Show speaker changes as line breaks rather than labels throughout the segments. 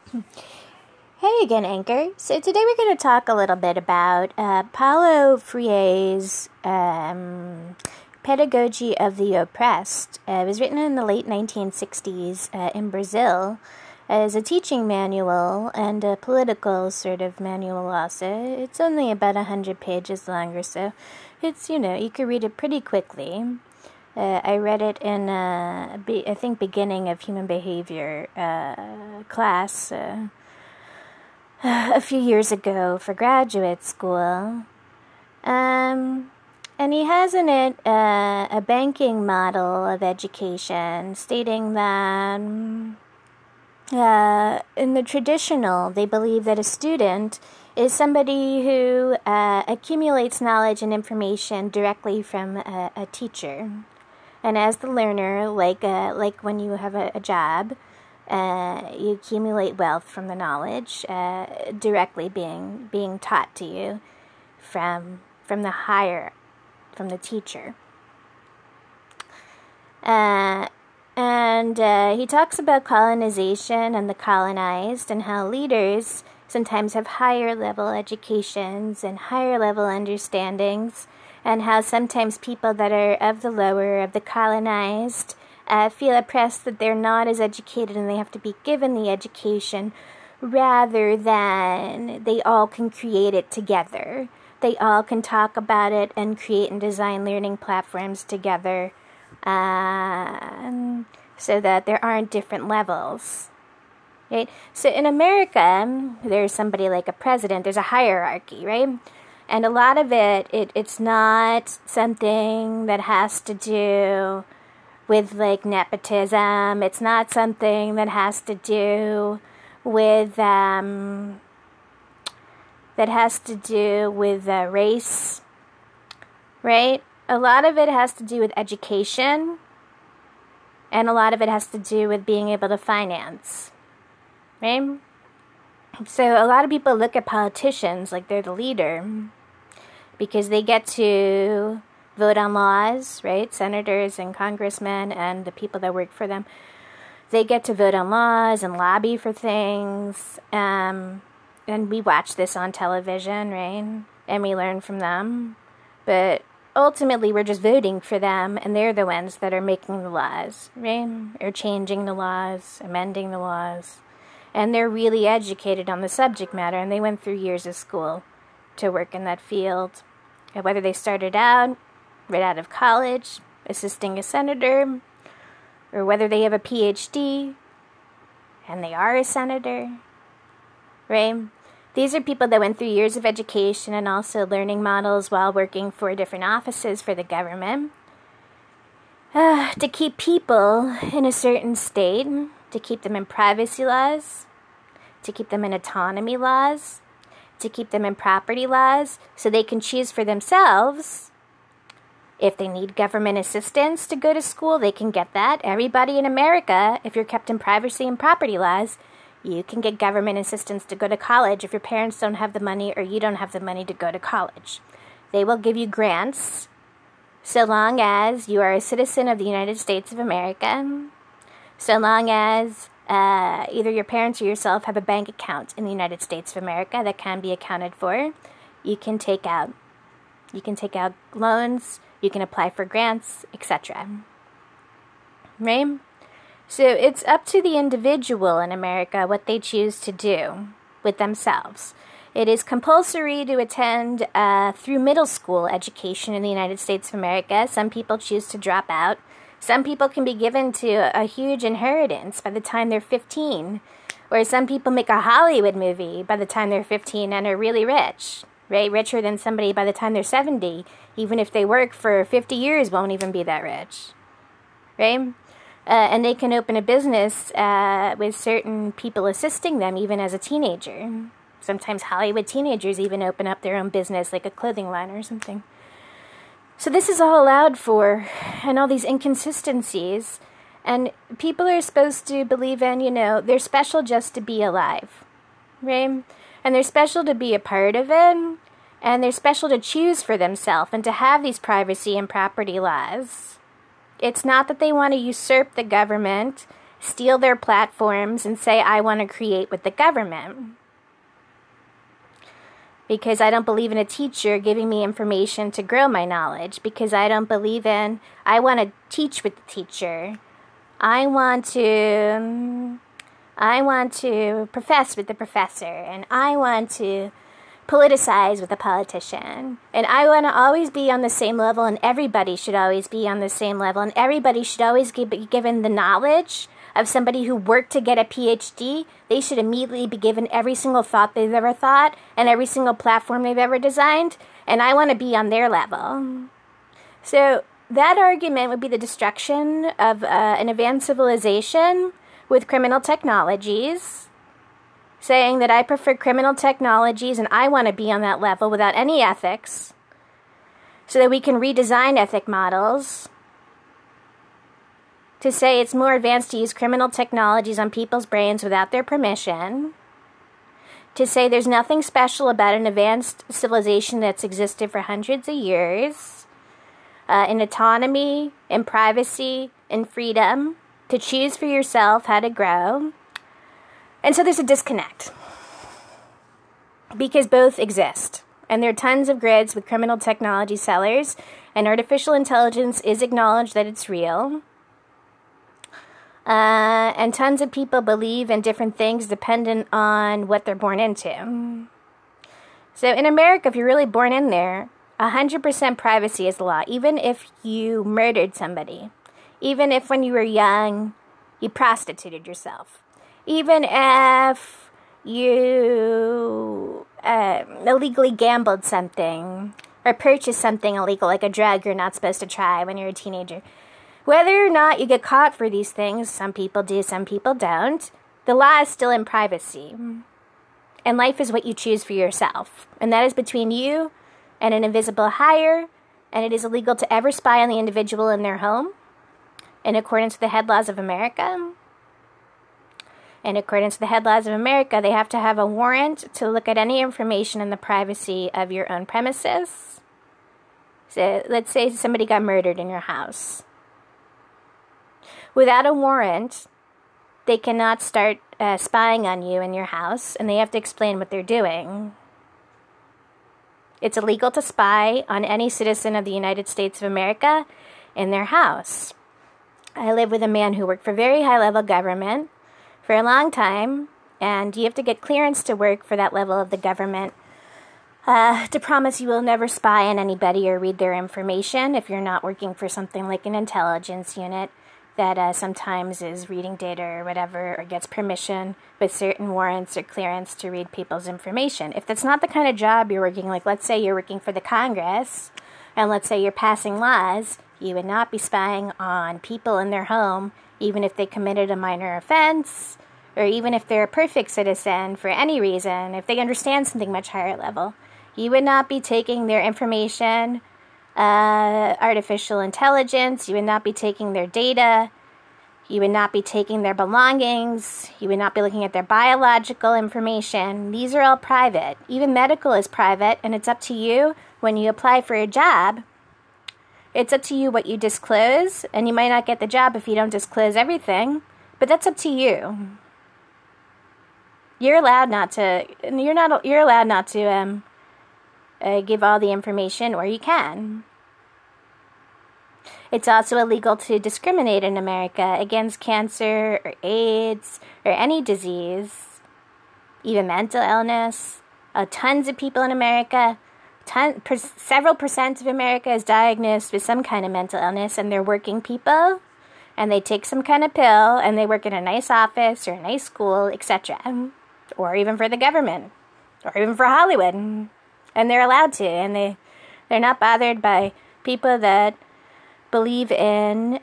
Hey again, Anchor. So today we're going to talk a little bit about Paulo Freire's Pedagogy of the Oppressed. It was written in the late 1960s in Brazil as a teaching manual and a political sort of manual also. It's only about 100 pages long or so. It's, you can read it pretty quickly. I read it in, I think, beginning of human behavior class a few years ago for graduate school. And he has in it a banking model of education, stating that in the traditional, they believe that a student is somebody who accumulates knowledge and information directly from a teacher. And as the learner, like when you have a job, you accumulate wealth from the knowledge directly being taught to you from the teacher. And he talks about colonization and the colonized and how leaders sometimes have higher level educations and higher level understandings, and how sometimes people that are of the lower, of the colonized, feel oppressed that they're not as educated and they have to be given the education rather than they all can create it together. They all can talk about it and create and design learning platforms together so that there aren't different levels. Right? So in America, there's somebody like a president, there's a hierarchy, right? And a lot of it's not something that has to do with like nepotism. It's not something that has to do with race, right? A lot of it has to do with education, and a lot of it has to do with being able to finance, right? So a lot of people look at politicians like they're the leader because they get to vote on laws, right? Senators and congressmen and the people that work for them, they get to vote on laws and lobby for things. And we watch this on television, right? And we learn from them. But ultimately, we're just voting for them, and they're the ones that are making the laws, right? Or changing the laws, amending the laws. And they're really educated on the subject matter, and they went through years of school to work in that field. And whether they started out right out of college, assisting a senator, or whether they have a PhD and they are a senator, right? These are people that went through years of education and also learning models while working for different offices for the government to keep people in a certain state, to keep them in privacy laws, to keep them in autonomy laws, to keep them in property laws, so they can choose for themselves. If they need government assistance to go to school, they can get that. Everybody in America, if you're kept in privacy and property laws, you can get government assistance to go to college if your parents don't have the money or you don't have the money to go to college. They will give you grants so long as you are a citizen of the United States of America, so long as either your parents or yourself have a bank account in the United States of America that can be accounted for. You can take out loans, you can apply for grants, etc. Right? So it's up to the individual in America what they choose to do with themselves. It is compulsory to attend through middle school education in the United States of America. Some people choose to drop out. Some people can be given to a huge inheritance by the time they're 15. Or some people make a Hollywood movie by the time they're 15 and are really rich, right? Richer than somebody by the time they're 70. Even if they work for 50 years, won't even be that rich, right? And they can open a business with certain people assisting them even as a teenager. Sometimes Hollywood teenagers even open up their own business, like a clothing line or something. So this is all allowed for, and all these inconsistencies. And people are supposed to believe in, they're special just to be alive, right? And they're special to be a part of it. And they're special to choose for themselves and to have these privacy and property laws. It's not that they want to usurp the government steal their platforms and say, I want to create with the government. Because I don't believe in a teacher giving me information to grow my knowledge. Because I don't believe in, I want to teach with the teacher. I want to profess with the professor. And I want to politicize with a politician. And I want to always be on the same level, and everybody should always be on the same level. And everybody should always be given the knowledge of somebody who worked to get a PhD. They should immediately be given every single thought they've ever thought and every single platform they've ever designed. And I want to be on their level. So that argument would be the destruction of an advanced civilization with criminal technologies, saying that I prefer criminal technologies and I want to be on that level without any ethics, so that we can redesign ethic models to say it's more advanced to use criminal technologies on people's brains without their permission, to say there's nothing special about an advanced civilization that's existed for hundreds of years, in autonomy, in privacy, in freedom, to choose for yourself how to grow. And so there's a disconnect, because both exist. And there are tons of grids with criminal technology sellers, and artificial intelligence is acknowledged that it's real. And tons of people believe in different things dependent on what they're born into. So in America, if you're really born in there, 100% privacy is the law, even if you murdered somebody. Even if when you were young, you prostituted yourself. Even if you illegally gambled something or purchased something illegal, like a drug you're not supposed to try when you're a teenager. Whether or not you get caught for these things, some people do, some people don't, the law is still in privacy. And life is what you choose for yourself. And that is between you and an invisible hire, and it is illegal to ever spy on the individual in their home, in accordance with the head laws of America. In accordance with the head laws of America, they have to have a warrant to look at any information in the privacy of your own premises. So let's say somebody got murdered in your house. Without a warrant, they cannot start spying on you in your house, and they have to explain what they're doing. It's illegal to spy on any citizen of the United States of America in their house. I live with a man who worked for very high-level government for a long time, and you have to get clearance to work for that level of the government to promise you will never spy on anybody or read their information if you're not working for something like an intelligence unit that sometimes is reading data or whatever, or gets permission with certain warrants or clearance to read people's information. If that's not the kind of job you're working, like let's say you're working for the Congress, and let's say you're passing laws, you would not be spying on people in their home, even if they committed a minor offense, or even if they're a perfect citizen for any reason, if they understand something much higher level. You would not be taking their information, artificial intelligence, you would not be taking their data, you would not be taking their belongings, you would not be looking at their biological information. These are all private. Even medical is private, and it's up to you when you apply for a job. It's up to you what you disclose, and you might not get the job if you don't disclose everything, but that's up to you. You're allowed not to give all the information, or you can. It's also illegal to discriminate in America against cancer or AIDS or any disease, even mental illness. Tons of people in America, several percent of America is diagnosed with some kind of mental illness, and they're working people, and they take some kind of pill, and they work in a nice office or a nice school, etc., or even for the government, or even for Hollywood. And they're allowed to, and they're not bothered by people that believe in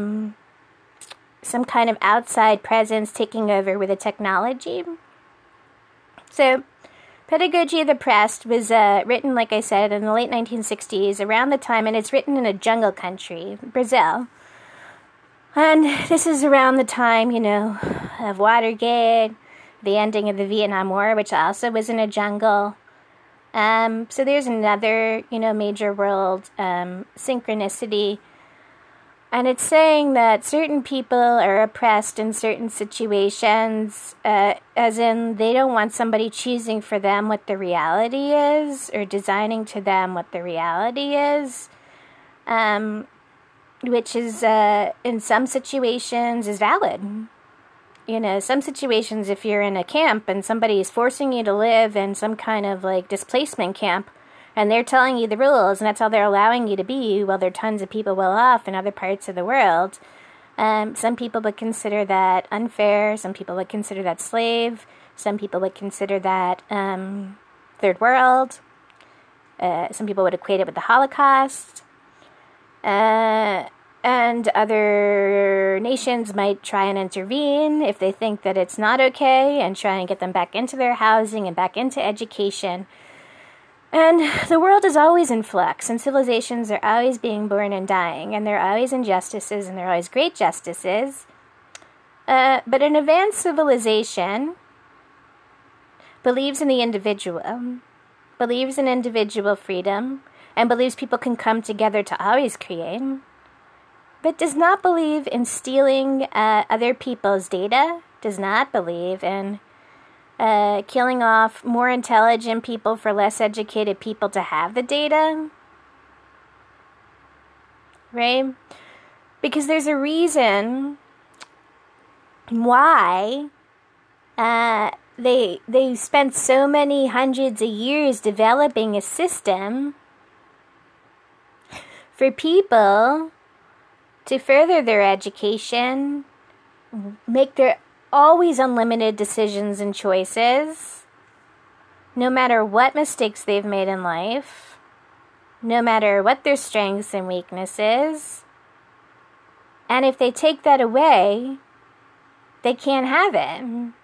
some kind of outside presence taking over with the technology. So, Pedagogy of the Oppressed was written, like I said, in the late 1960s, around the time, and it's written in a jungle country, Brazil. And this is around the time, of Watergate, the ending of the Vietnam War, which also was in a jungle. So there's another, major world synchronicity. And it's saying that certain people are oppressed in certain situations, as in they don't want somebody choosing for them what the reality is or designing to them what the reality is, which is, in some situations, is valid. You know, some situations, if you're in a camp and somebody is forcing you to live in some kind of, like, displacement camp, and they're telling you the rules, and that's how they're allowing you to be, while there are tons of people well off in other parts of the world. Some people would consider that unfair. Some people would consider that slave. Some people would consider that third world. Some people would equate it with the Holocaust. And other nations might try and intervene if they think that it's not okay and try and get them back into their housing and back into education. And the world is always in flux, and civilizations are always being born and dying, and there are always injustices, and there are always great justices. But an advanced civilization believes in the individual, believes in individual freedom, and believes people can come together to always create, but does not believe in stealing other people's data, does not believe in killing off more intelligent people for less educated people to have the data, right? Because there's a reason why they spent so many hundreds of years developing a system for people to further their education, make their always unlimited decisions and choices, no matter what mistakes they've made in life, no matter what their strengths and weaknesses. And if they take that away, they can't have it.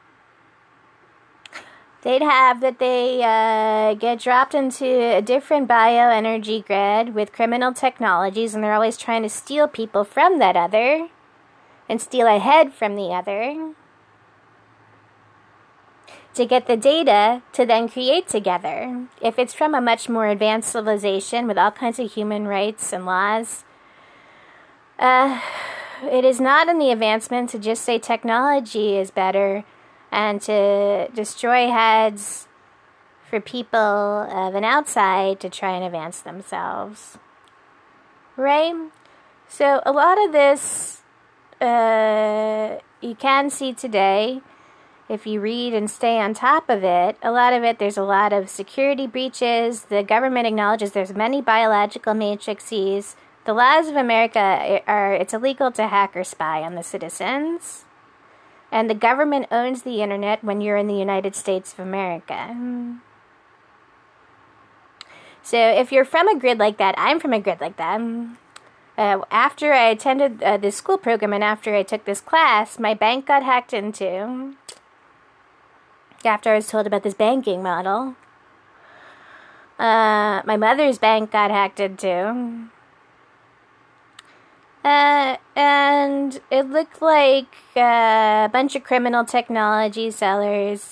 They'd have that they get dropped into a different bioenergy grid with criminal technologies, and they're always trying to steal people from that other and steal a head from the other to get the data to then create together. If it's from a much more advanced civilization with all kinds of human rights and laws, it is not in the advancement to just say technology is better and to destroy heads for people of an outside to try and advance themselves. Right? So a lot of this you can see today. If you read and stay on top of it, a lot of it, there's a lot of security breaches. The government acknowledges there's many biological matrices. The laws of America are, it's illegal to hack or spy on the citizens. And the government owns the internet when you're in the United States of America. So if you're from a grid like that, I'm from a grid like that. After I attended this school program and after I took this class, my bank got hacked into. After I was told about this banking model, my mother's bank got hacked into. And it looked like a bunch of criminal technology sellers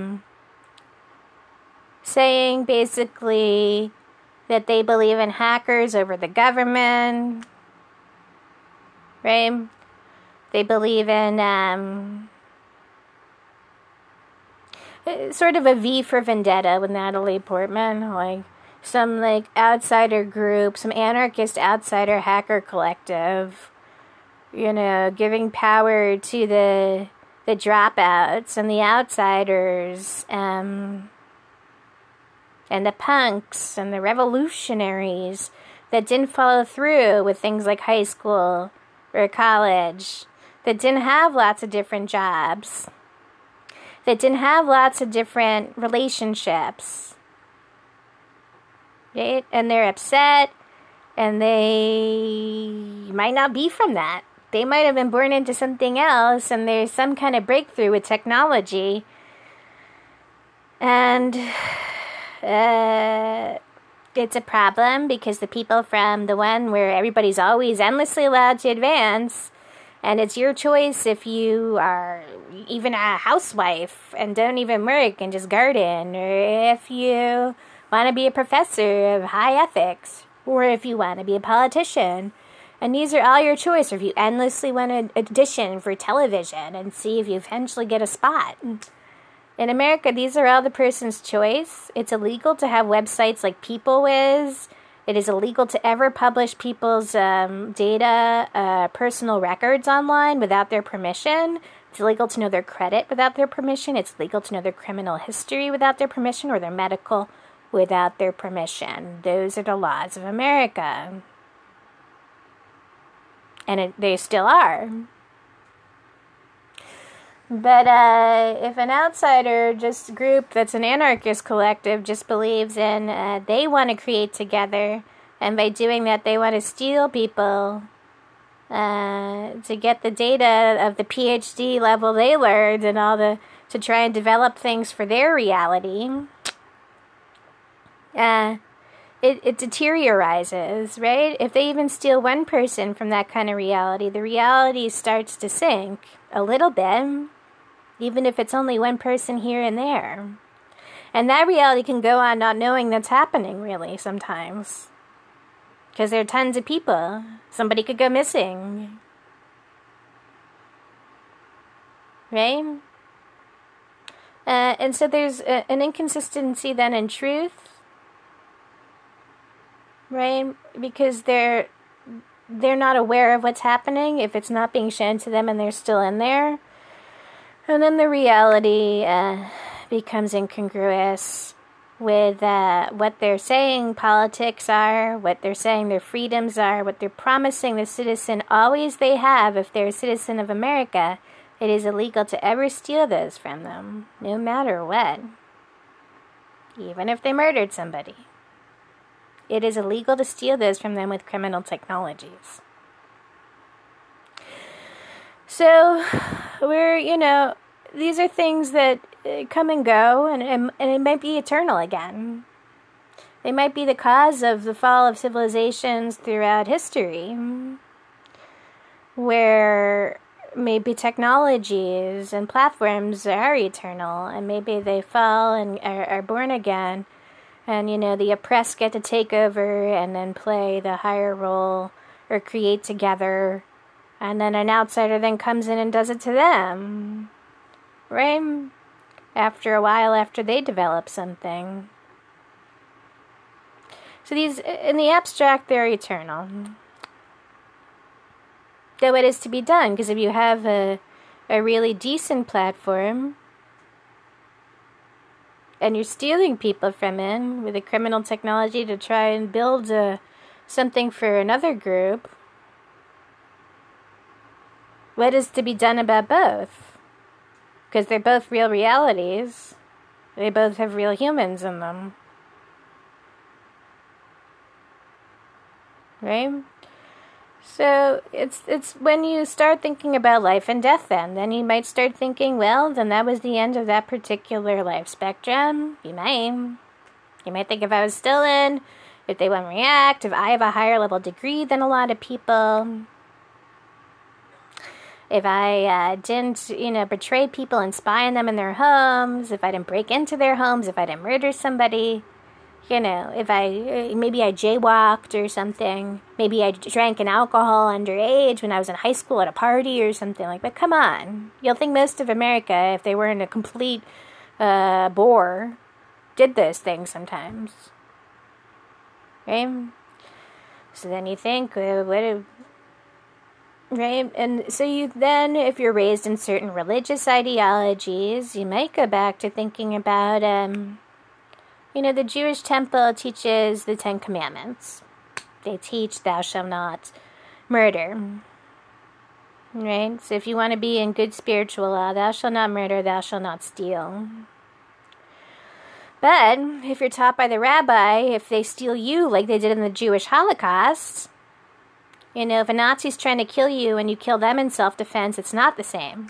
saying basically that they believe in hackers over the government, right? They believe in sort of a V for Vendetta with Natalie Portman, like some like outsider group, some anarchist outsider hacker collective, you know, giving power to the dropouts and the outsiders, and the punks and the revolutionaries that didn't follow through with things like high school or college, that didn't have lots of different jobs, that didn't have lots of different relationships, right? And they're upset, and they might not be from that. They might have been born into something else, and there's some kind of breakthrough with technology. And it's a problem because the people from the one where everybody's always endlessly allowed to advance, and it's your choice if you are even a housewife and don't even work and just garden, or if you want to be a professor of high ethics, or if you want to be a politician, And these are all your choice. Or if you endlessly want to audition for television and see if you eventually get a spot. In America, these are all the person's choice. It's illegal to have websites like PeopleWiz. It is illegal to ever publish people's data, personal records online without their permission. It's illegal to know their credit without their permission. It's legal to know their criminal history without their permission, or their medical without their permission. Those are the laws of America. And they still are. But if an outsider, just group that's an anarchist collective, just believes in they want to create together, and by doing that they want to steal people to get the data of the PhD level they learned and all to try and develop things for their reality, it deteriorizes, right? If they even steal one person from that kind of reality, the reality starts to sink a little bit, even if it's only one person here and there. And that reality can go on not knowing that's happening, really, sometimes. Because there are tons of people. Somebody could go missing. Right? And so there's an inconsistency then in truth. Right? Because they're not aware of what's happening if it's not being shown to them and they're still in there. And then the reality becomes incongruous with what they're saying politics are, what they're saying their freedoms are, what they're promising the citizen always they have if they're a citizen of America. It is illegal to ever steal those from them, no matter what. Even if they murdered somebody. It is illegal to steal those from them with criminal technologies. So, these are things that come and go, and it might be eternal again. They might be the cause of the fall of civilizations throughout history, where maybe technologies and platforms are eternal, and maybe they fall and are born again, and, the oppressed get to take over and then play the higher role or create together. And then an outsider then comes in and does it to them, right? After a while, after they develop something. So these, in the abstract, they're eternal. Though it is to be done, because if you have a really decent platform, and you're stealing people from it with a criminal technology to try and build something for another group, what is to be done about both? Because they're both real realities. They both have real humans in them. Right? So it's when you start thinking about life and death then you might start thinking, well, then that was the end of that particular life spectrum. You might think if I was still in, if they wouldn't react, if I have a higher level degree than a lot of people, if I didn't, betray people and spy on them in their homes, if I didn't break into their homes, if I didn't murder somebody, if maybe I jaywalked or something, maybe I drank an alcohol underage when I was in high school at a party or something like that. Come on. You'll think most of America, if they weren't a complete bore, did those things sometimes. Right? So then you think, right? And so you then, if you're raised in certain religious ideologies, you might go back to thinking about, the Jewish temple teaches the 10 Commandments. They teach thou shalt not murder. Right? So if you want to be in good spiritual law, thou shalt not murder, thou shalt not steal. But if you're taught by the rabbi, if they steal you like they did in the Jewish Holocaust, if a Nazi's trying to kill you and you kill them in self-defense, it's not the same.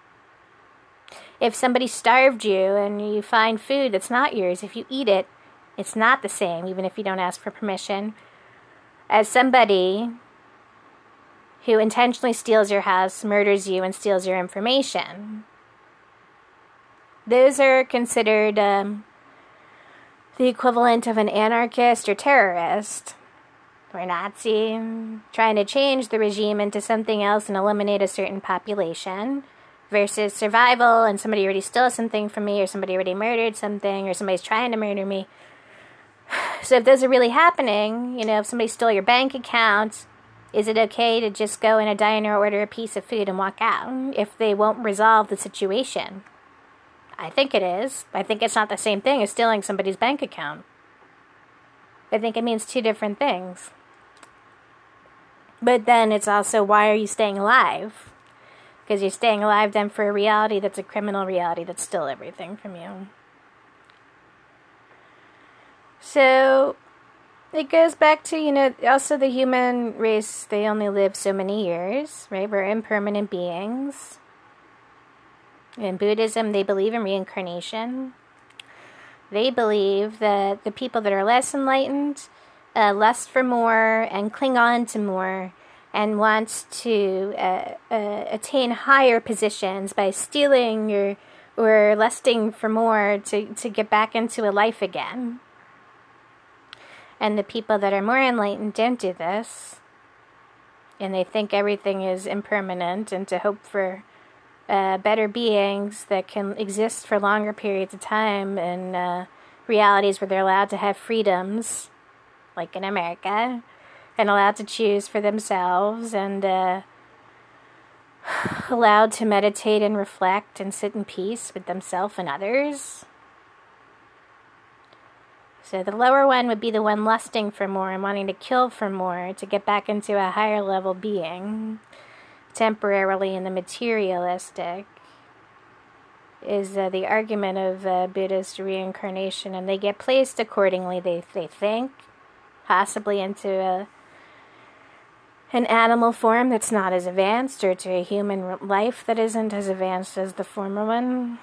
If somebody starved you and you find food that's not yours, if you eat it, it's not the same, even if you don't ask for permission, as somebody who intentionally steals your house, murders you, and steals your information. Those are considered the equivalent of an anarchist or terrorist. or Nazi, trying to change the regime into something else and eliminate a certain population, versus survival and somebody already stole something from me, or somebody already murdered something, or somebody's trying to murder me. So if those are really happening, if somebody stole your bank account, is it okay to just go in a diner, order a piece of food, and walk out if they won't resolve the situation? I think it is. I think it's not the same thing as stealing somebody's bank account. I think it means two different things. But then it's also, why are you staying alive? Because you're staying alive then for a reality that's a criminal reality that stole everything from you. So it goes back to, also the human race, they only live so many years, right? We're impermanent beings. In Buddhism, they believe in reincarnation. They believe that the people that are less enlightened lust for more and cling on to more and want to attain higher positions by stealing or lusting for more to get back into a life again. And the people that are more enlightened don't do this. And they think everything is impermanent, and to hope for better beings that can exist for longer periods of time in realities where they're allowed to have freedoms, like in America, and allowed to choose for themselves, and allowed to meditate and reflect and sit in peace with themselves and others. So the lower one would be the one lusting for more and wanting to kill for more to get back into a higher level being, temporarily in the materialistic, is the argument of Buddhist reincarnation, and they get placed accordingly, they think, possibly into an animal form that's not as advanced, or to a human life that isn't as advanced as the former one.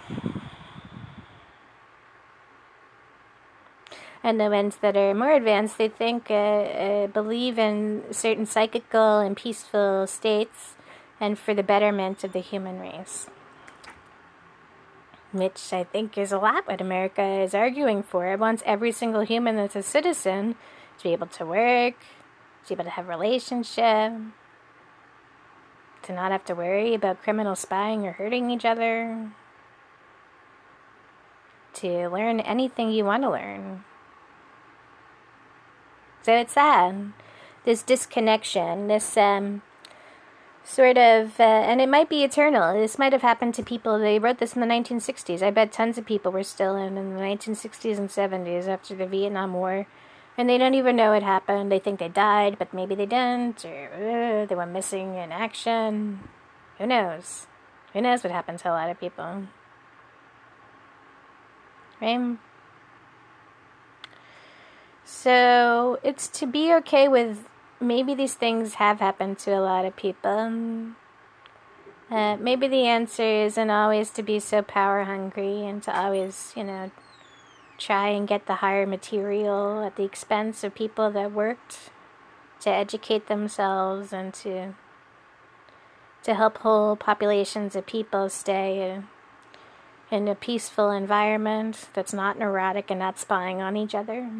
And the ones that are more advanced, they think, believe in certain psychical and peaceful states and for the betterment of the human race. Which I think is a lot what America is arguing for. It wants every single human that's a citizen to be able to work, to be able to have a relationship, to not have to worry about criminal spying or hurting each other, to learn anything you want to learn. So it's sad, this disconnection, this sort of, and it might be eternal. This might have happened to people. They wrote this in the 1960s. I bet tons of people were still in the 1960s and 70s after the Vietnam War, and they don't even know it happened. They think they died, but maybe they didn't, or they went missing in action. Who knows? Who knows what happened to a lot of people? Right? So it's to be okay with maybe these things have happened to a lot of people. Maybe the answer isn't always to be so power hungry and to always, try and get the higher material at the expense of people that worked to educate themselves and to help whole populations of people stay in a peaceful environment that's not neurotic and not spying on each other.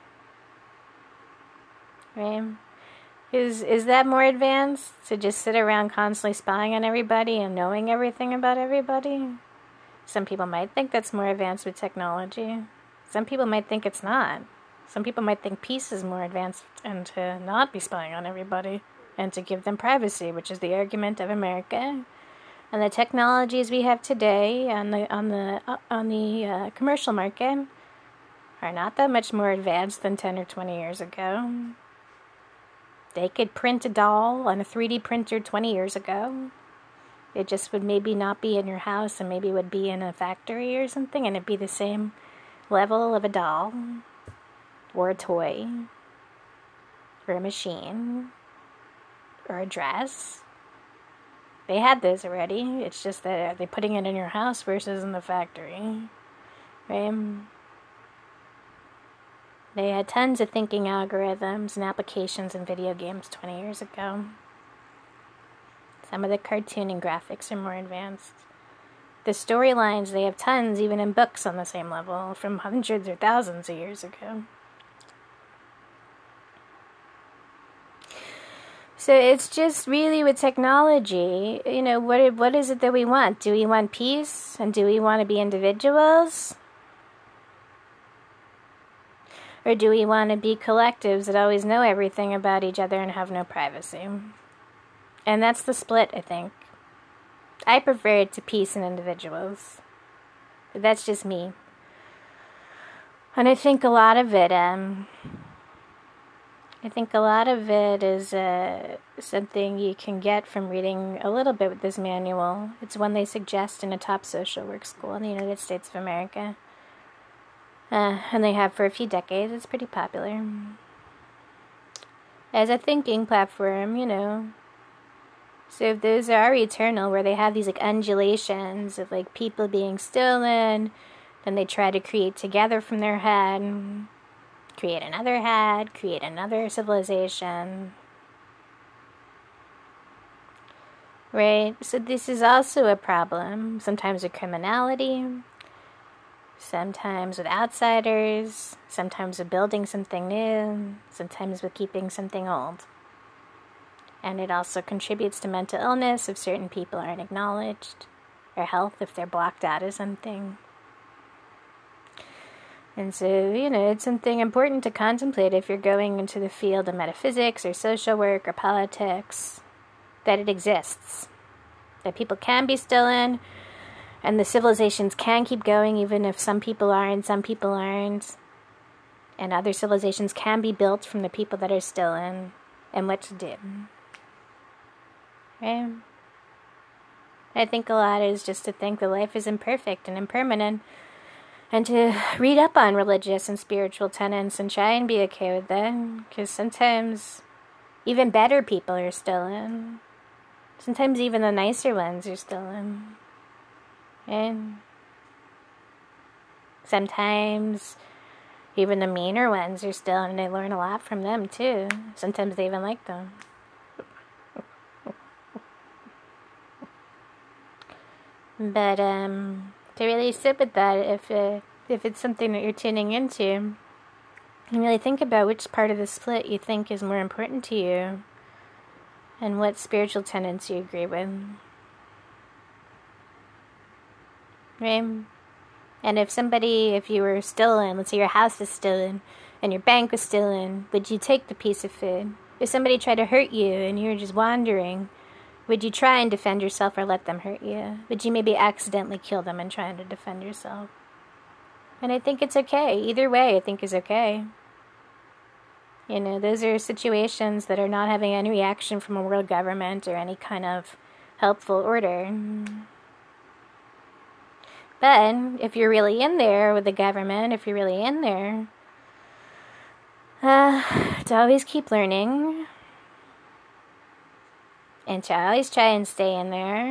Right? Is that more advanced, to just sit around constantly spying on everybody and knowing everything about everybody? Some people might think that's more advanced with technology. Some people might think it's not. Some people might think peace is more advanced and to not be spying on everybody and to give them privacy, which is the argument of America. And the technologies we have today on the commercial market are not that much more advanced than 10 or 20 years ago. They could print a doll on a 3D printer 20 years ago. It just would maybe not be in your house and maybe would be in a factory or something, and it'd be the same level of a doll or a toy or a machine or a dress. They had those already. It's just that are they putting it in your house versus in the factory, right? They had tons of thinking algorithms and applications in video games 20 years ago. Some of the cartooning graphics are more advanced. The storylines, they have tons, even in books, on the same level, from hundreds or thousands of years ago. So it's just really with technology, what is it that we want? Do we want peace? And do we want to be individuals? Or do we want to be collectives that always know everything about each other and have no privacy? And that's the split, I think. I prefer it to peace and individuals. But that's just me. And I think a lot of it, is something you can get from reading a little bit with this manual. It's one they suggest in a top social work school in the United States of America. And they have for a few decades. It's pretty popular. As a thinking platform, So if those are eternal, where they have these undulations of people being stolen, then they try to create together from their head, create another civilization. Right? So this is also a problem. Sometimes with criminality, sometimes with outsiders, sometimes with building something new, sometimes with keeping something old. And it also contributes to mental illness if certain people aren't acknowledged, or health if they're blocked out of something. And so, it's something important to contemplate if you're going into the field of metaphysics or social work or politics, that it exists. That people can be stolen, and the civilizations can keep going even if some people are and some people aren't. And other civilizations can be built from the people that are stolen, and what to do. Right? I think a lot is just to think that life is imperfect and impermanent, and to read up on religious and spiritual tenets and try and be okay with that, because sometimes even better people are stolen. Sometimes even the nicer ones are stolen. And sometimes even the meaner ones are stolen, and they learn a lot from them too. Sometimes they even like them. But to really sit with that, if it's something that you're tuning into, and really think about which part of the split you think is more important to you, and what spiritual tenets you agree with. Right? And if you were stolen, let's say your house is stolen, and your bank was stolen, would you take the piece of food? If somebody tried to hurt you and you were just wandering, would you try and defend yourself or let them hurt you? Would you maybe accidentally kill them and trying to defend yourself? And I think it's okay. Either way, I think is okay. Those are situations that are not having any reaction from a world government or any kind of helpful order. But if you're really in there with the government, if you're really in there, to always keep learning, and to always try and stay in there.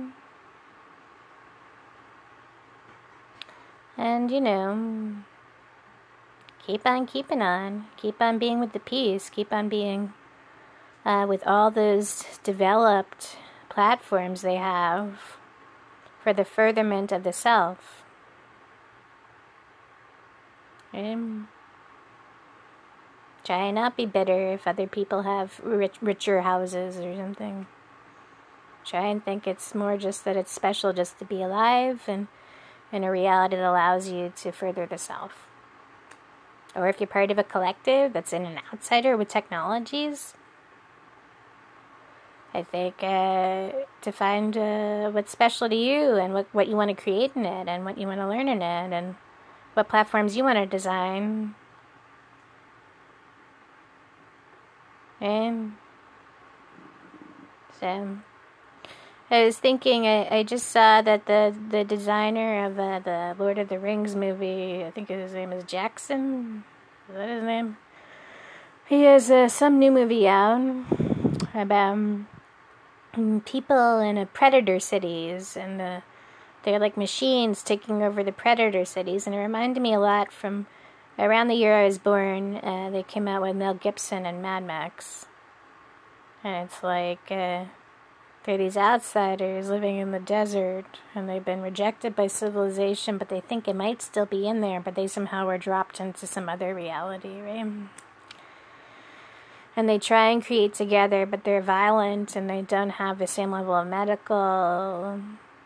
And, keep on keeping on. Keep on being with the peace. Keep on being with all those developed platforms they have for the furtherment of the self. And try and not be bitter if other people have richer houses or something. Try and think it's more just that it's special just to be alive, and in a reality that allows you to further the self. Or if you're part of a collective that's in an outsider with technologies, I think to find what's special to you, and what you want to create in it, and what you want to learn in it, and what platforms you want to design. And so I was thinking, I just saw that the designer of the Lord of the Rings movie, I think his name is Jackson. Is that his name? He has some new movie out about people in predator cities, and they're like machines taking over the predator cities. And it reminded me a lot from around the year I was born. They came out with Mel Gibson and Mad Max. And it's like they're these outsiders living in the desert, and they've been rejected by civilization, but they think it might still be in there, but they somehow were dropped into some other reality, right? and they try and create together, but they're violent and they don't have the same level of medical.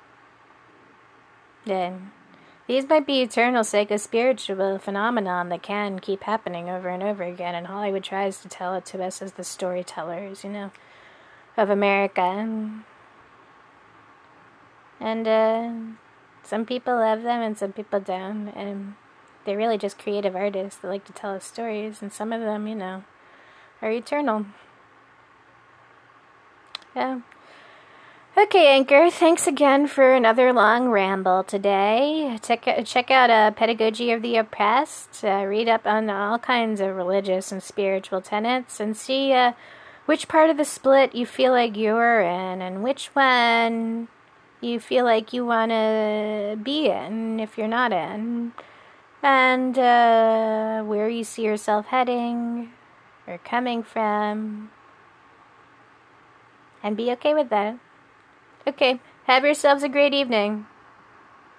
Then these might be eternal psychospiritual phenomenon that can keep happening over and over again, and Hollywood tries to tell it to us as the storytellers, of America. And some people love them and some people don't, and they're really just creative artists that like to tell us stories, and some of them, are eternal. Yeah. Okay, Anchor, thanks again for another long ramble today. Check out Pedagogy of the Oppressed. Read up on all kinds of religious and spiritual tenets, and see which part of the split you feel like you're in, and which one you feel like you want to be in if you're not in, and where you see yourself heading or coming from, and be okay with that. Okay, have yourselves a great evening.